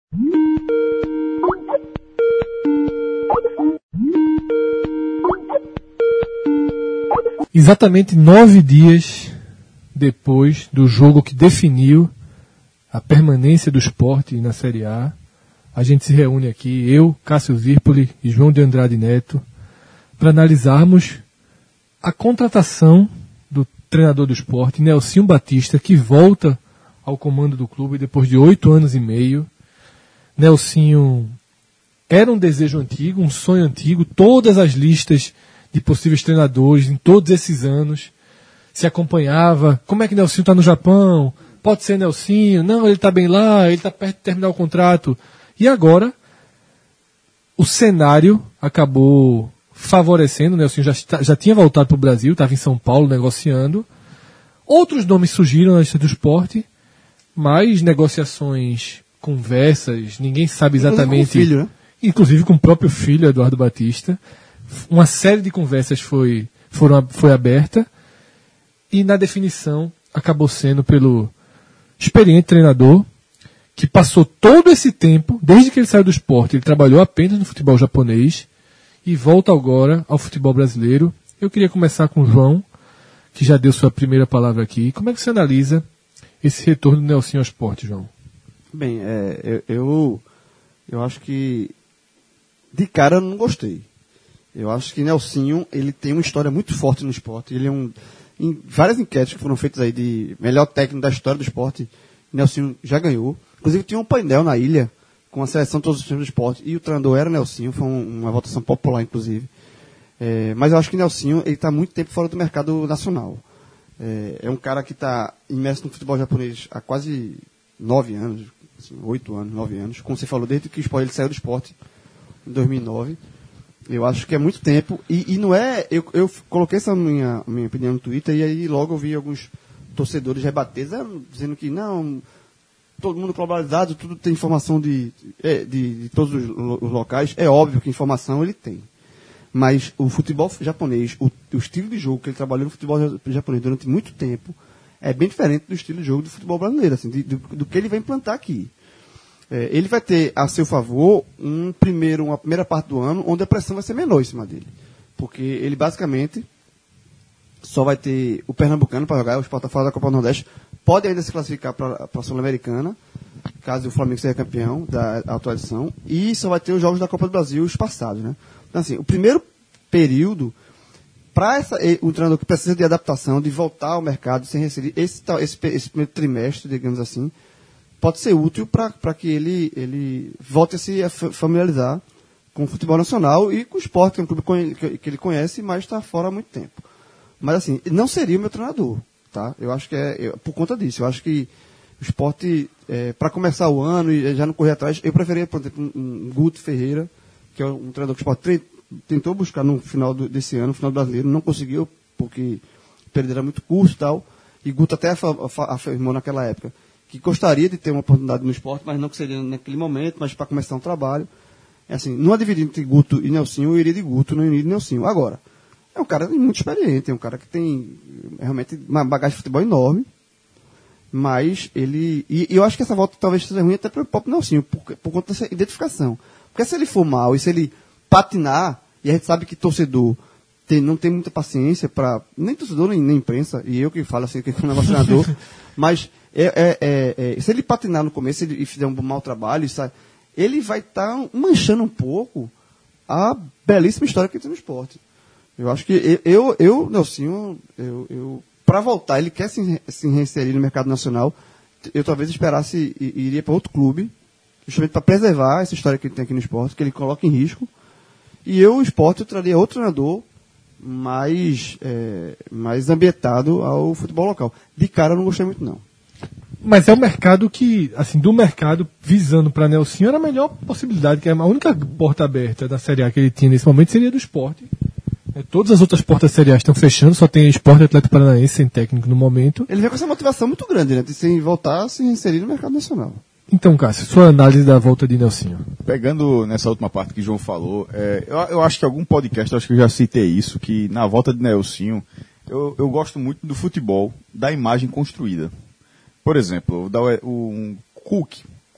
Exatamente 9 dias depois do jogo que definiu a permanência do Sport na Série A, a gente se reúne aqui, eu, Cássio Zirpoli e João de Andrade Neto, para analisarmos a contratação do treinador do Sport, Nelsinho Batista, que volta ao comando do clube depois de 8 anos e meio. Nelsinho era um desejo antigo, um sonho antigo, todas as listas de possíveis treinadores em todos esses anos se acompanhava. Como é que Nelsinho está no Japão? Pode ser Nelsinho? Não, ele está bem lá, ele está perto de terminar o contrato. E agora, o cenário acabou favorecendo. O Nelsinho já tinha voltado para o Brasil, estava em São Paulo negociando. Outros nomes surgiram na lista do Sport, mas negociações, conversas, ninguém sabe exatamente. Inclusive com o filho, né? Inclusive com o próprio filho, Eduardo Batista. Uma série de conversas foi aberta e na definição acabou sendo pelo experiente treinador que passou todo esse tempo, desde que ele saiu do Sport, ele trabalhou apenas no futebol japonês e volta agora ao futebol brasileiro. Eu queria começar com o João, que já deu sua primeira palavra aqui. Como é que você analisa esse retorno do Nelsinho ao Sport, João? Bem, eu acho que de cara eu não gostei. Eu acho que Nelsinho, ele tem uma história muito forte no esporte. Ele é em várias enquetes que foram feitas aí de melhor técnico da história do esporte, Nelsinho já ganhou. Inclusive tinha um painel na ilha com a seleção de todos os times do esporte e o treinador era Nelsinho, foi uma votação popular inclusive. Mas eu acho que Nelsinho, ele está muito tempo fora do mercado nacional. É um cara que está imerso no futebol japonês há quase 9 anos, assim, 8 anos, 9 anos. Como você falou, desde que ele saiu do esporte em 2009. Eu acho que é muito tempo, e não é... Eu coloquei essa minha opinião no Twitter, e aí logo eu vi alguns torcedores rebater, dizendo que não, todo mundo globalizado, tudo tem informação de todos os locais. É óbvio que informação ele tem. Mas o futebol japonês, o estilo de jogo que ele trabalhou no futebol japonês durante muito tempo, é bem diferente do estilo de jogo do futebol brasileiro, assim, do que ele vai implantar aqui. Ele vai ter a seu favor uma primeira parte do ano onde a pressão vai ser menor em cima dele. Porque ele basicamente só vai ter o Pernambucano para jogar, o Sport fora da Copa do Nordeste, pode ainda se classificar para a Sul-Americana, caso o Flamengo seja campeão da atual edição, e só vai ter os jogos da Copa do Brasil, os passados, né? Então, assim, o primeiro período, para o treinador que precisa de adaptação, de voltar ao mercado, sem receber esse primeiro trimestre, digamos assim, pode ser útil para que ele volte a se familiarizar com o futebol nacional e com o esporte, que é um clube que ele conhece, mas está fora há muito tempo. Mas, assim, não seria o meu treinador, tá? Eu acho que por conta disso. Eu acho que o esporte, para começar o ano e já não correr atrás, eu preferia, por exemplo, um Guto Ferreira, que é um treinador que o esporte tentou buscar no final desse ano, no final do brasileiro, não conseguiu, porque o período era muito curto e tal. E Guto até afirmou naquela época que gostaria de ter uma oportunidade no esporte, mas não que seria naquele momento, mas para começar um trabalho. Assim, numa dividida entre Guto e Nelsinho, eu iria de Guto, não iria de Nelsinho. Agora, é um cara muito experiente, é um cara que tem realmente uma bagagem de futebol enorme, mas ele... E eu acho que essa volta talvez seja ruim até para o próprio Nelsinho, por conta dessa identificação. Porque se ele for mal e se ele patinar, e a gente sabe que torcedor não tem muita paciência para... Nem torcedor, nem imprensa, e eu que falo assim, que é um negócio treinador, mas... se ele patinar no começo e fizer um mau trabalho, ele vai estar manchando um pouco a belíssima história que ele tem no esporte. Eu acho que Nelsinho, para voltar, ele quer se reinserir no mercado nacional. Eu talvez esperasse e iria para outro clube, justamente para preservar essa história que ele tem aqui no esporte, que ele coloca em risco. E o esporte, eu traria outro treinador mais ambientado ao futebol local. De cara, eu não gostei muito, não. Mas é o mercado que, assim, do mercado visando para Nelsinho, era a melhor possibilidade, que a única porta aberta da Série A que ele tinha nesse momento seria do esporte. Todas as outras portas da Série A estão fechando, só tem Esporte e Atlético Paranaense sem técnico no momento. Ele vem com essa motivação muito grande, né? De voltar a se inserir no mercado nacional. Então, Cássio, sua análise da volta de Nelsinho. Pegando nessa última parte que o João falou, eu acho que algum podcast, acho que eu já citei isso, que na volta de Nelsinho, eu gosto muito do futebol, da imagem construída. Por exemplo, um Cook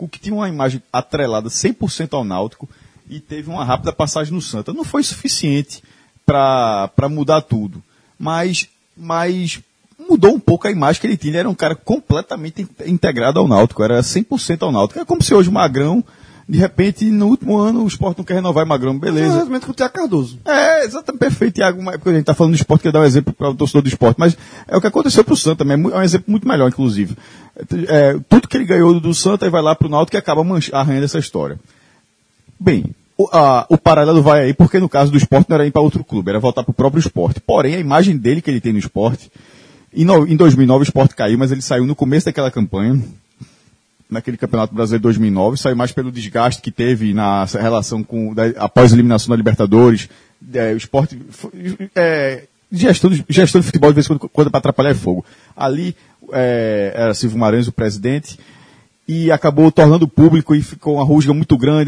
Náutico, que tinha uma imagem atrelada 100% ao Náutico e teve uma rápida passagem no Santa. Não foi suficiente para mudar tudo, mas mudou um pouco a imagem que ele tinha. Ele era um cara completamente integrado ao Náutico, era 100% ao Náutico. É como se hoje o Magrão, de repente, no último ano, o Sport não quer renovar o Magrão, beleza. É exatamente com o Thiago Cardoso. É, exatamente, perfeito, Thiago. Porque a gente está falando do Sport, quer dar um exemplo para o torcedor do Sport, mas é o que aconteceu para o Santa também, é um exemplo muito melhor, inclusive. Tudo que ele ganhou do Santa, ele vai lá para o Náutico e acaba arranhando essa história. Bem, o paralelo vai aí, porque no caso do Sport não era ir para outro clube, era voltar para o próprio Sport. Porém, a imagem dele que ele tem no Sport, em 2009 o Sport caiu, mas ele saiu no começo daquela campanha, naquele Campeonato Brasileiro de 2009, saiu mais pelo desgaste que teve na relação após a eliminação da Libertadores, o Sport, gestão de futebol de vez em quando para atrapalhar é fogo. Ali era Silvio Maranhos o presidente, e acabou tornando público e ficou uma rusga muito grande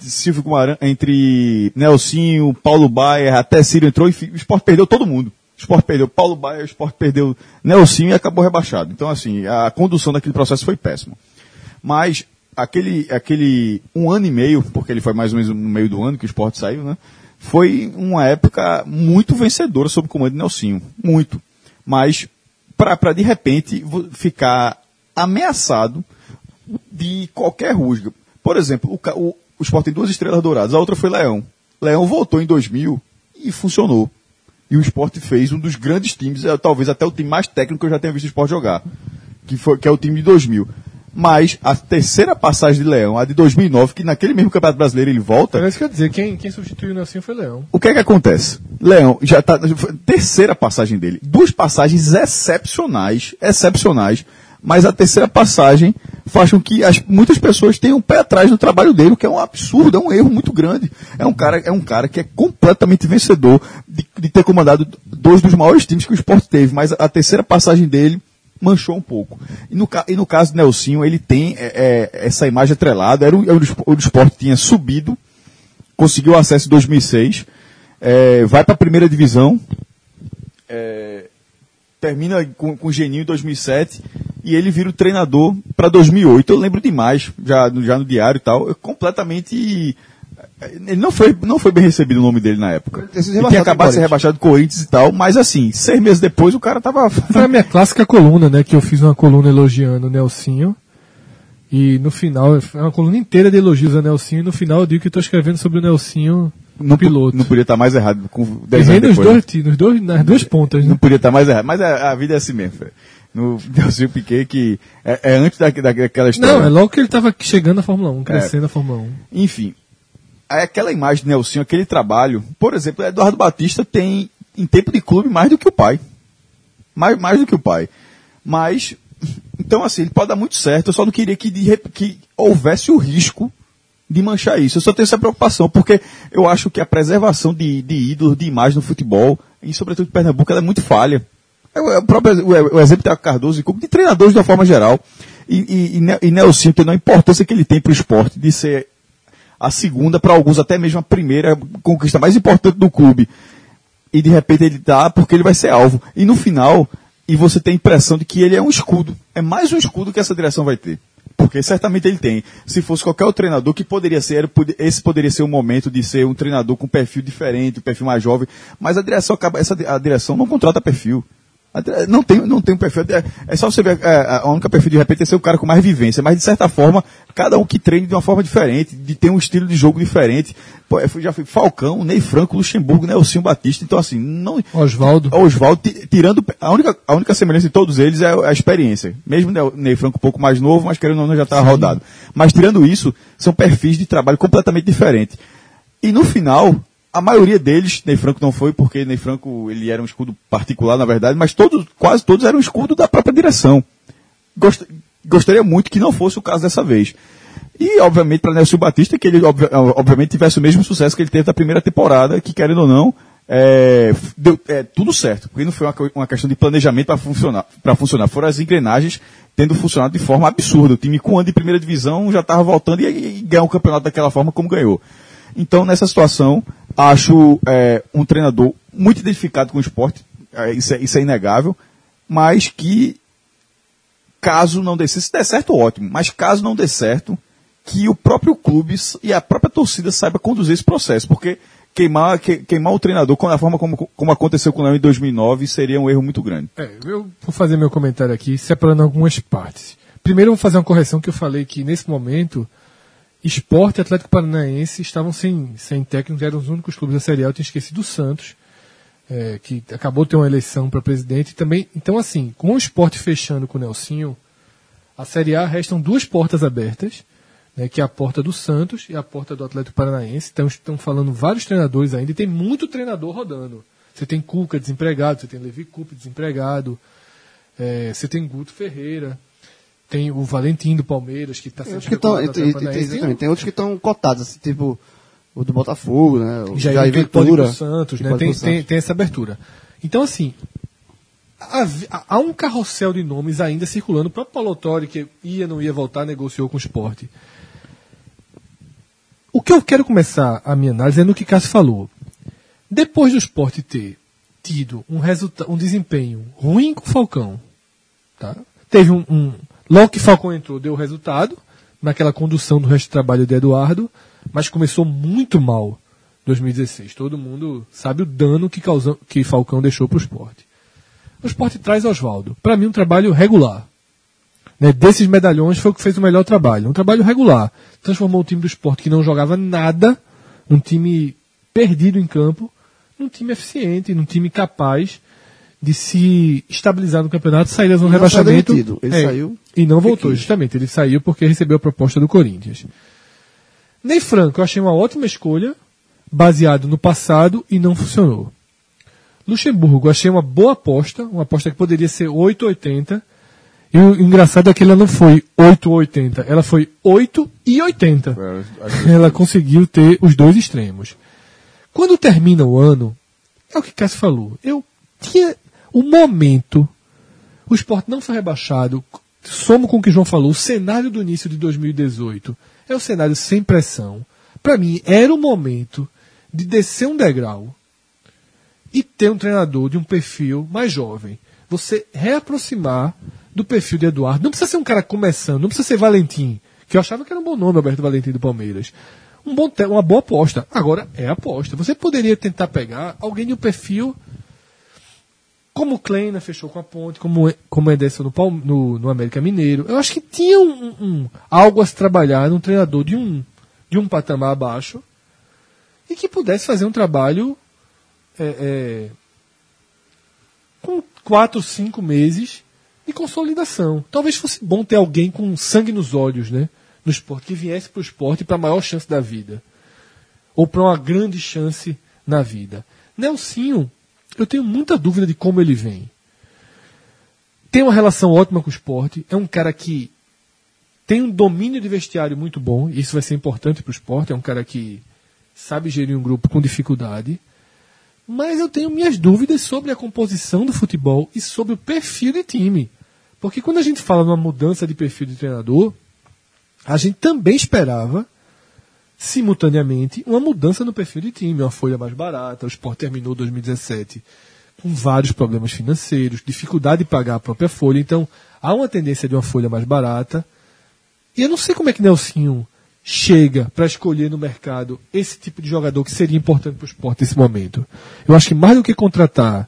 entre Nelsinho, Paulo Baier, até Ciro entrou e o Sport perdeu todo mundo. O Sport perdeu Paulo Baier, o Sport perdeu Nelsinho e acabou rebaixado. Então, assim, a condução daquele processo foi péssima. Mas aquele 1 ano e meio, porque ele foi mais ou menos no meio do ano que o Sport saiu, né? Foi uma época muito vencedora sob o comando de Nelsinho. Muito. Mas, para de repente ficar ameaçado de qualquer rusga. Por exemplo, o Sport tem 2 estrelas douradas, a outra foi Leão. Leão voltou em 2000 e funcionou. E o Sport fez um dos grandes times, talvez até o time mais técnico que eu já tenha visto o Sport jogar, que é o time de 2000. Mas a terceira passagem de Leão, a de 2009, que naquele mesmo Campeonato Brasileiro ele volta... Parece que eu ia dizer, quem substituiu o Nelsinho foi Leão. O que é que acontece? Leão, já tá... Terceira passagem dele. 2 passagens excepcionais, mas a terceira passagem faz com que muitas pessoas tenham um pé atrás no trabalho dele, o que é um absurdo, é um erro muito grande. É um cara que é completamente vencedor de ter comandado 2 dos maiores times que o Sport teve, mas a terceira passagem dele manchou um pouco. E no caso do Nelsinho, ele tem essa imagem atrelada. O Sport tinha subido, conseguiu acesso em 2006, vai para a primeira divisão, termina com o Geninho em 2007 e ele vira o treinador para 2008. Eu lembro demais, já no diário e tal, completamente... Ele não foi bem recebido o nome dele na época. Ele tinha acabado de ser rebaixado do Corinthians e tal, mas assim, 6 meses depois o cara tava... Foi a minha clássica coluna, né, que eu fiz uma coluna elogiando o Nelsinho, e no final, foi uma coluna inteira de elogios a Nelsinho, e no final eu digo que estou escrevendo sobre o Nelsinho no piloto. Não podia estar mais errado, com 10 anos depois. Nas 2 pontas, né? Não podia estar mais errado, mas a vida é assim mesmo, velho. No Nelsinho Piquet, que é antes daquela história. Não, é logo que ele estava chegando na Fórmula 1, crescendo na Fórmula 1. Enfim, aquela imagem de Nelsinho, aquele trabalho, por exemplo, Eduardo Batista tem, em tempo de clube, mais do que o pai. Mais do que o pai. Mas, então assim, ele pode dar muito certo, eu só não queria que houvesse o risco de manchar isso. Eu só tenho essa preocupação, porque eu acho que a preservação de ídolos, de imagem no futebol, e sobretudo de Pernambuco, ela é muito falha. O exemplo de Cardoso e de treinadores de uma forma geral. E Nelsinho, tendo a importância que ele tem para o esporte, de ser a segunda, para alguns até mesmo a primeira conquista mais importante do clube. E de repente ele dá porque ele vai ser alvo. E no final, você tem a impressão de que ele é um escudo. É mais um escudo que essa direção vai ter. Porque certamente ele tem. Se fosse qualquer outro treinador, que poderia ser, esse poderia ser o momento de ser um treinador com perfil diferente, um perfil mais jovem. Mas a direção não contrata perfil. Não tem um perfil. É só você ver, a única perfil de repente é ser o cara com mais vivência, mas de certa forma, cada um que treine de uma forma diferente, de ter um estilo de jogo diferente. Pô, já fui Falcão, Ney Franco, Luxemburgo, Nelsinho Batista, então assim, não. Oswaldo, tirando, a única semelhança de todos eles é a experiência. Mesmo Ney Franco um pouco mais novo, mas querendo ou não já estava rodado. Mas tirando isso, são perfis de trabalho completamente diferentes. E no final, a maioria deles, Ney Franco não foi, porque Ney Franco ele era um escudo particular, na verdade, mas quase todos eram um escudo da própria direção. Gostaria muito que não fosse o caso dessa vez. E, obviamente, para Nelson Batista, que ele, obviamente, tivesse o mesmo sucesso que ele teve na primeira temporada, que, querendo ou não, deu tudo certo. Porque não foi uma questão de planejamento para funcionar. Foram as engrenagens tendo funcionado de forma absurda. O time com um ano de primeira divisão já estava voltando e ganhou o campeonato daquela forma como ganhou. Então, nessa situação, acho um treinador muito identificado com o esporte, isso é inegável, mas que, caso não dê certo, se der certo, ótimo, mas caso não dê certo, que o próprio clube e a própria torcida saiba conduzir esse processo, porque queimar o treinador da forma como aconteceu com o Leão em 2009 seria um erro muito grande. Eu vou fazer meu comentário aqui, separando algumas partes. Primeiro, eu vou fazer uma correção que eu falei que, nesse momento, Sport e Atlético Paranaense estavam sem técnico, eram os únicos clubes da Série A. Eu tinha esquecido do Santos, que acabou de ter uma eleição para presidente. Também, então, assim, com o Sport fechando com o Nelsinho, a Série A restam 2 portas abertas, né, que é a porta do Santos e a porta do Atlético Paranaense. Então, estão falando vários treinadores ainda, e tem muito treinador rodando. Você tem Cuca desempregado, você tem Levi Coupe desempregado, você tem Guto Ferreira, tem o Valentim do Palmeiras, que está sendo especulado. Tem outros que estão cotados, assim, tipo o do Botafogo, né? O Jair Ventura do Santos, né? Tem essa abertura. Então, assim, há um carrossel de nomes ainda circulando. O próprio Paulo Autori, que não ia voltar, negociou com o Sport. O que eu quero começar a minha análise é no que Cássio falou. Depois do Sport ter tido um desempenho ruim com o Falcão, tá? Teve logo que Falcão entrou, deu resultado naquela condução do resto do trabalho de Eduardo, mas começou muito mal 2016. Todo mundo sabe o dano que Falcão deixou para o Sport. O Sport traz Oswaldo. Para mim, um trabalho regular. Né? Desses medalhões foi o que fez o melhor trabalho. Um trabalho regular. Transformou o time do Sport, que não jogava nada, um time perdido em campo, num time eficiente, num time capaz de se estabilizar no campeonato, sair da zona de rebaixamento. Ele saiu e não voltou, justamente. Ele saiu porque recebeu a proposta do Corinthians. Ney Franco, eu achei uma ótima escolha, baseado no passado, e não funcionou. Luxemburgo, eu achei uma boa aposta, uma aposta que poderia ser 8,80. E o engraçado é que ela não foi 8,80, ela foi 8,80. Ela conseguiu ter os 2 extremos. Quando termina o ano, é o que Cássio falou. Eu tinha o momento, o Sport não foi rebaixado, somo com o que o João falou, o cenário do início de 2018 é um cenário sem pressão. Para mim, era o momento de descer um degrau e ter um treinador de um perfil mais jovem. Você reaproximar do perfil de Eduardo. Não precisa ser um cara começando, não precisa ser Valentim, que eu achava que era um bom nome, Alberto Valentim do Palmeiras. Uma boa aposta. Agora é aposta. Você poderia tentar pegar alguém de um perfil como o Kleina fechou com a Ponte, como o Ederson no América Mineiro. Eu acho que tinha algo a se trabalhar num treinador de um patamar abaixo e que pudesse fazer um trabalho com 4, 5 meses de consolidação. Talvez fosse bom ter alguém com sangue nos olhos, né, no esporte, que viesse para o esporte para a maior chance da vida. Ou para uma grande chance na vida. Nelsinho, eu tenho muita dúvida de como ele vem. Tem uma relação ótima com o esporte. É um cara que tem um domínio de vestiário muito bom. E isso vai ser importante para o esporte. É um cara que sabe gerir um grupo com dificuldade. Mas eu tenho minhas dúvidas sobre a composição do futebol e sobre o perfil de time. Porque quando a gente fala numa mudança de perfil de treinador, a gente também esperava, simultaneamente, uma mudança no perfil de time, uma folha mais barata. O Sport terminou 2017 com vários problemas financeiros, dificuldade de pagar a própria folha. Então, há uma tendência de uma folha mais barata. E eu não sei como é que Nelsinho chega para escolher no mercado esse tipo de jogador que seria importante para o Sport nesse momento. Eu acho que mais do que contratar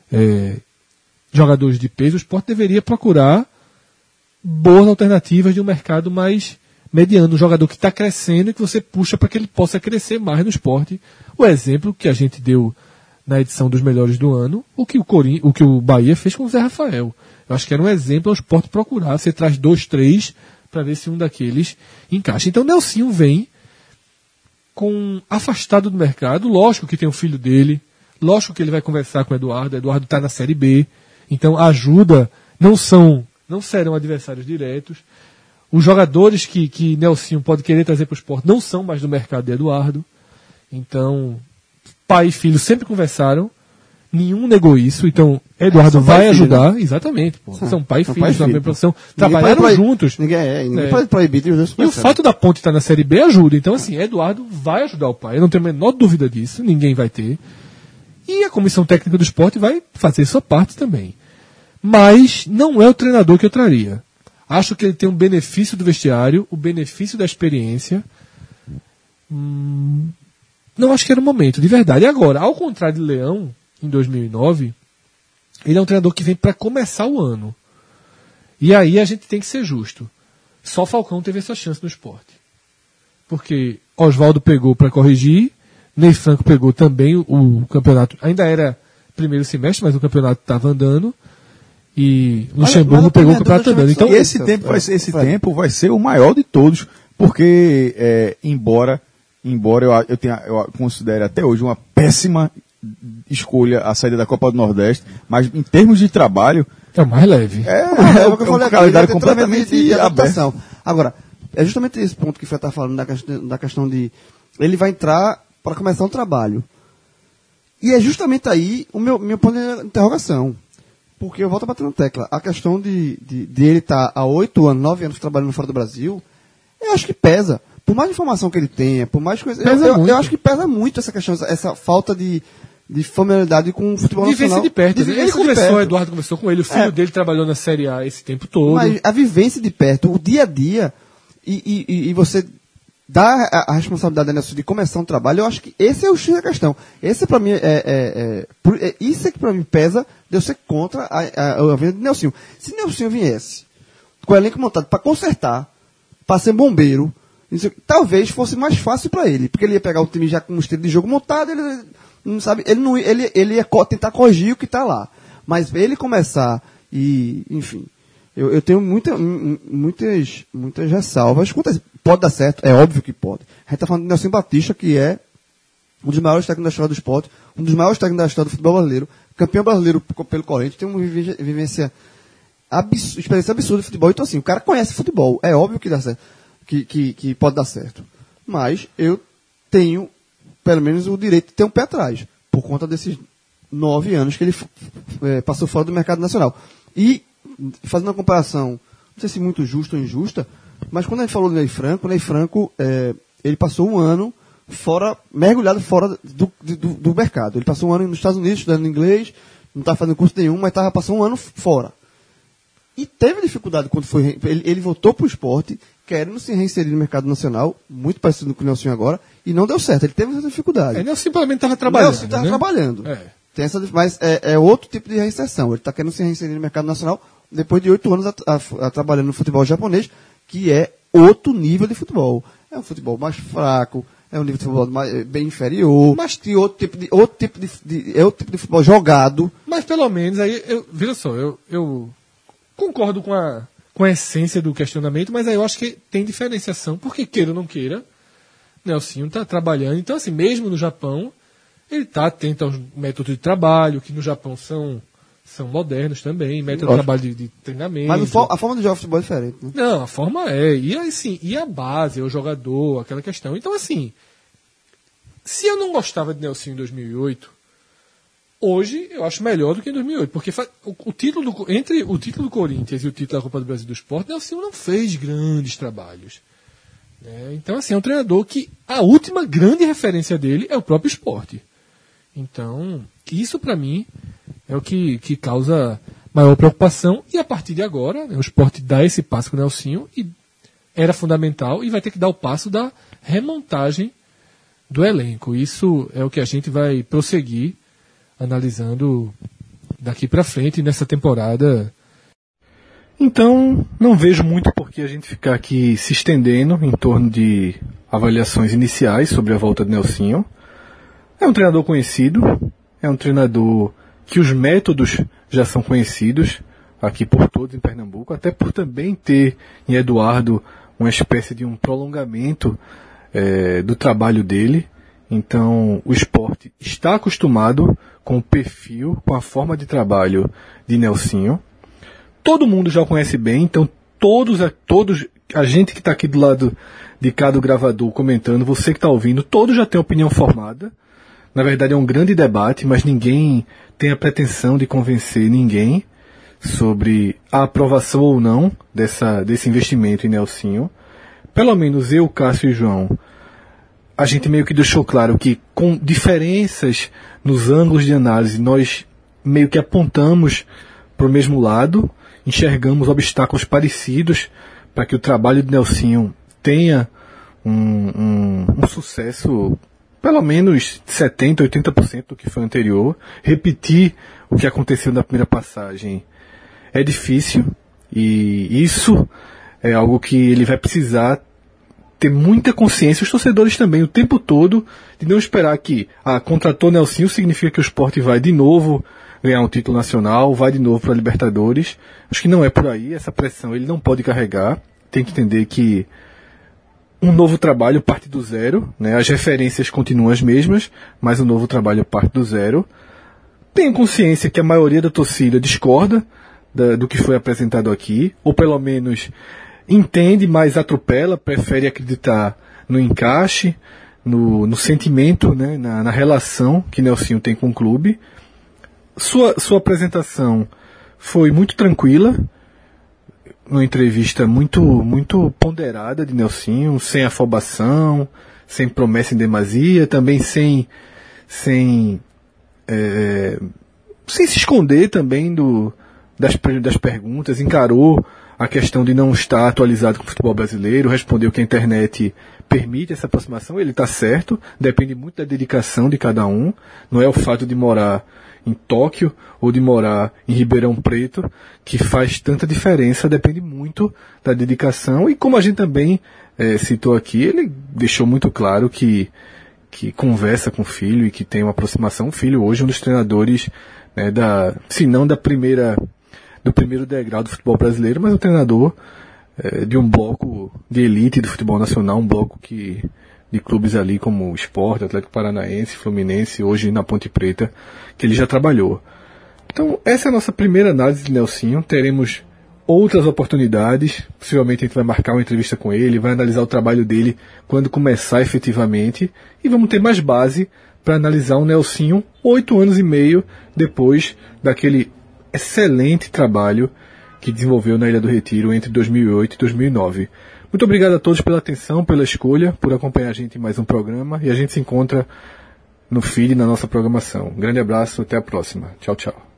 jogadores de peso, o Sport deveria procurar boas alternativas de um mercado mais mediano, um jogador que está crescendo e que você puxa para que ele possa crescer mais no Sport. O exemplo que a gente deu na edição dos melhores do ano, o que o Bahia fez com o Zé Rafael. Eu acho que era um exemplo ao Sport procurar. Você traz 2, 3 para ver se um daqueles encaixa. Então, Nelsinho vem afastado do mercado. Lógico que tem o filho dele, lógico que ele vai conversar com o Eduardo. Eduardo está na Série B, então ajuda. Não serão adversários diretos. Os jogadores que Nelsinho pode querer trazer para o Sport não são mais do mercado de Eduardo. Então, pai e filho sempre conversaram. Nenhum negou isso. Então, Eduardo vai ajudar. Né? Exatamente. Pô. São pai e filho na mesma profissão. Trabalharam juntos. Ninguém pode proibir de E o fato da Ponte estar na Série B ajuda. Então, assim, Eduardo vai ajudar o pai. Eu não tenho a menor dúvida disso. Ninguém vai ter. E a comissão técnica do esporte vai fazer sua parte também. Mas não é o treinador que eu traria. Acho que ele tem um benefício do vestiário, o benefício da experiência. Não acho que era o momento, de verdade. E agora, ao contrário de Leão, em 2009, ele é um treinador que vem para começar o ano. E aí a gente tem que ser justo. Só Falcão teve essa chance no Sport. Porque Oswaldo pegou para corrigir, Ney Franco pegou também o campeonato. Ainda era primeiro semestre, mas o campeonato estava andando. E Luxemburgo pegou o campeonato andando. Então, esse tempo vai ser o maior de todos, porque embora eu considere até hoje uma péssima escolha a saída da Copa do Nordeste, mas em termos de trabalho é o mais leve. É o que eu falei, calendário completamente de adaptação. Agora, é justamente esse ponto que o Fred está falando, da questão de ele vai entrar para começar um trabalho. E é justamente aí o meu ponto de interrogação. Porque eu volto a bater na tecla. A questão de ele estar há 8 anos, 9 anos trabalhando fora do Brasil, eu acho que pesa. Por mais informação que ele tenha, por mais coisa. Eu acho que pesa muito essa questão, essa falta de familiaridade com o futebol nacional. De perto. Eduardo conversou com ele, o filho dele trabalhou na Série A esse tempo todo. Mas a vivência de perto, o dia a dia, e você dá a responsabilidade da Nelson de começar um trabalho, eu acho que esse é o X da questão. Esse para mim isso é que para mim pesa de eu ser contra a vinda de Nelsinho. Se Nelsinho viesse com o elenco montado para consertar, para ser bombeiro, talvez fosse mais fácil para ele, porque ele ia pegar o time já com um estilo de jogo montado, ele não sabe, ele ia tentar corrigir o que está lá. Mas ele começar e, enfim, eu tenho muitas ressalvas. Pode dar certo, é óbvio que pode. A gente está falando de Nelson Batista, que é um dos maiores técnicos da história do esporte, um dos maiores técnicos da história do futebol brasileiro, campeão brasileiro pelo Corinthians, tem uma experiência absurda de futebol. Então, assim, o cara conhece futebol, é óbvio que dá certo, que pode dar certo. Mas eu tenho, pelo menos, o direito de ter um pé atrás, por conta desses 9 anos que ele passou fora do mercado nacional. E, fazendo uma comparação, não sei se muito justa ou injusta, mas quando a gente falou do Ney Franco, ele passou um ano mergulhado fora do mercado. Ele passou um ano nos Estados Unidos estudando inglês, não estava fazendo curso nenhum, mas passou um ano fora. E teve dificuldade quando foi. Ele voltou para o esporte, querendo se reinserir no mercado nacional, muito parecido com o Nelson agora, e não deu certo. Ele teve essa dificuldade. Ele simplesmente estava trabalhando. Nelson estava trabalhando. Tem mas é outro tipo de reinserção. Ele está querendo se reinserir no mercado nacional depois de 8 anos trabalhando no futebol japonês, que é outro nível de futebol. É um futebol mais fraco, é um nível de futebol bem inferior, mas tem outro tipo de futebol jogado. Mas pelo menos aí, veja só, eu concordo com a essência do questionamento, mas aí eu acho que tem diferenciação, porque queira ou não queira, Nelsinho está trabalhando, então assim, mesmo no Japão, ele está atento aos métodos de trabalho, que no Japão são modernos também, método de trabalho de treinamento. Mas a forma de jogar futebol é diferente, né? Não, a forma é. E assim, e a base, o jogador, aquela questão. Então, assim, se eu não gostava de Nelsinho em 2008, hoje eu acho melhor do que em 2008. Porque entre o título do Corinthians e o título da Copa do Brasil do Sport, Nelsinho não fez grandes trabalhos. Então, assim, é um treinador que a última grande referência dele é o próprio Sport. Então, isso para mim é o que causa maior preocupação, e a partir de agora, o Sport dá esse passo com o Nelsinho, e era fundamental, e vai ter que dar o passo da remontagem do elenco. Isso é o que a gente vai prosseguir analisando daqui para frente nessa temporada. Então, não vejo muito por que a gente ficar aqui se estendendo em torno de avaliações iniciais sobre a volta de Nelsinho. É um treinador conhecido, é um treinador que os métodos já são conhecidos aqui por todos em Pernambuco, até por também ter em Eduardo uma espécie de um prolongamento do trabalho dele. Então, o Sport está acostumado com o perfil, com a forma de trabalho de Nelsinho. Todo mundo já o conhece bem, então todos a gente que está aqui do lado de cá do gravador comentando, você que está ouvindo, todos já têm opinião formada. Na verdade é um grande debate, mas ninguém tem a pretensão de convencer ninguém sobre a aprovação ou não desse investimento em Nelsinho. Pelo menos eu, Cássio e João, a gente meio que deixou claro que com diferenças nos ângulos de análise nós meio que apontamos para o mesmo lado, enxergamos obstáculos parecidos para que o trabalho de Nelsinho tenha um sucesso pelo menos 70%, 80% do que foi anterior. Repetir o que aconteceu na primeira passagem é difícil, e isso é algo que ele vai precisar ter muita consciência, os torcedores também, o tempo todo, de não esperar que contratou Nelsinho significa que o Sport vai de novo ganhar um título nacional, vai de novo para a Libertadores. Acho que não é por aí, essa pressão ele não pode carregar, tem que entender que um novo trabalho parte do zero, né? As referências continuam as mesmas, mas o novo trabalho parte do zero. Tenho consciência que a maioria da torcida discorda do que foi apresentado aqui, ou pelo menos entende, mas atropela, prefere acreditar no encaixe, no sentimento, né? na relação que Nelsinho tem com o clube. Sua apresentação foi muito tranquila, uma entrevista muito ponderada de Nelsinho, sem afobação, sem promessa em demasia, também sem se esconder também das perguntas, encarou a questão de não estar atualizado com o futebol brasileiro, respondeu que a internet permite essa aproximação, ele está certo, depende muito da dedicação de cada um, não é o fato de morar em Tóquio ou de morar em Ribeirão Preto que faz tanta diferença, depende muito da dedicação, e como a gente também citou aqui, ele deixou muito claro que conversa com o filho e que tem uma aproximação. O filho hoje é um dos treinadores, né, se não do primeiro degrau do futebol brasileiro, mas um treinador de um bloco de elite do futebol nacional, um bloco de clubes ali como o Sport, Atlético Paranaense, Fluminense, hoje na Ponte Preta, que ele já trabalhou. Então, essa é a nossa primeira análise de Nelsinho. Teremos outras oportunidades, possivelmente a gente vai marcar uma entrevista com ele, vai analisar o trabalho dele quando começar efetivamente, e vamos ter mais base para analisar o Nelsinho 8 anos e meio depois daquele excelente trabalho que desenvolveu na Ilha do Retiro entre 2008 e 2009. Muito obrigado a todos pela atenção, pela escolha, por acompanhar a gente em mais um programa, e a gente se encontra no feed, na nossa programação. Um grande abraço, até a próxima. Tchau, tchau.